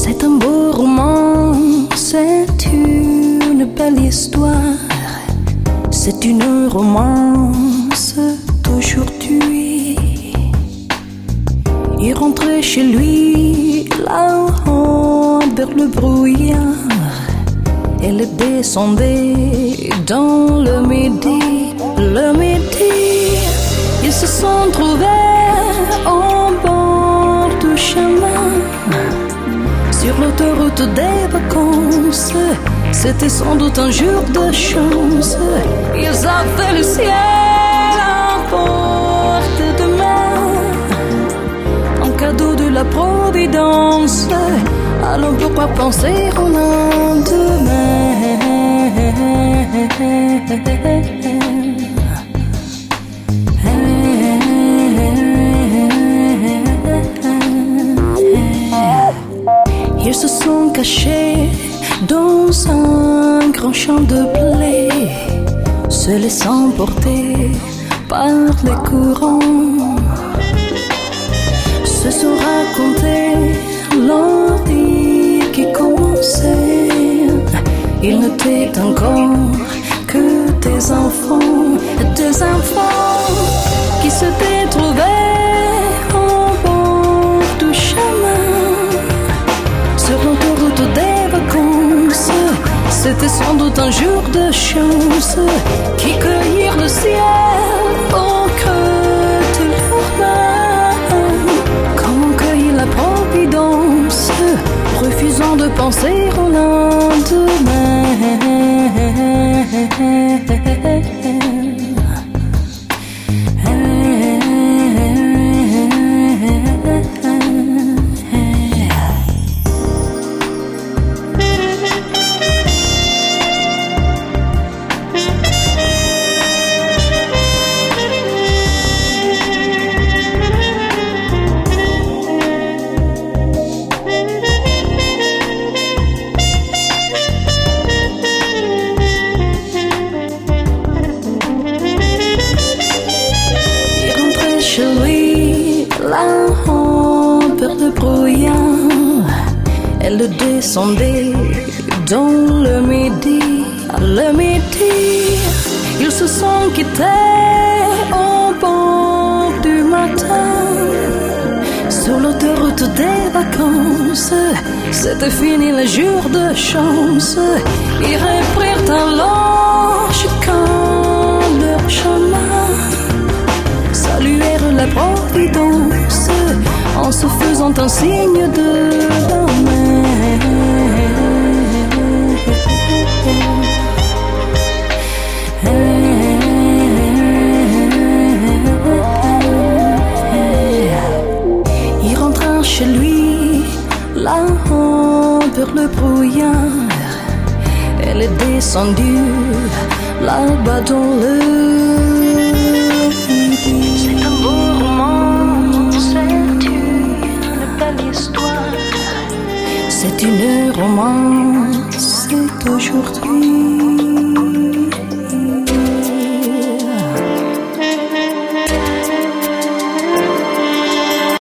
C'est un beau roman, c'est une belle histoire, c'est une romance d'aujourd'hui. Il rentrait chez lui là-haut vers le brouillard, elle descendait dans le midi. Le midi, ils se sont trouvés au bord du chemin, sur l'autoroute des vacances. C'était sans doute un jour de chance. Ils avaient le ciel à portée de main, un cadeau de la Providence. Alors pourquoi penser au lendemain? Ils se sont cachés dans un grand champ de blé, se laissant porter par les courants, se sont racontés l'envie qui commençait. Ils n'étaient encore que des enfants qui s'étaient trouvés au bord du chemin, sur l'autoroute des vacances. C'était sans doute un jour de chance, qui cueillirent le ciel au creux de leurs mains, comme on cueille la Providence, refusant de penser au lendemain. Là-haut vers le brouillard, elle descendait dans le midi. Le midi, ils se sont quittés au bord du matin, sur l'autoroute des vacances. C'était fini le jour de chance. Ils reprirent alors chacun leur chemin, saluèrent la Providence en se faisant un signe de la main. Il rentra chez lui là-haut vers le brouillard, elle est descendue là-bas dans le midi. C'est un beau roman, c'est une belle histoire, c'est une romance d'aujourd'hui.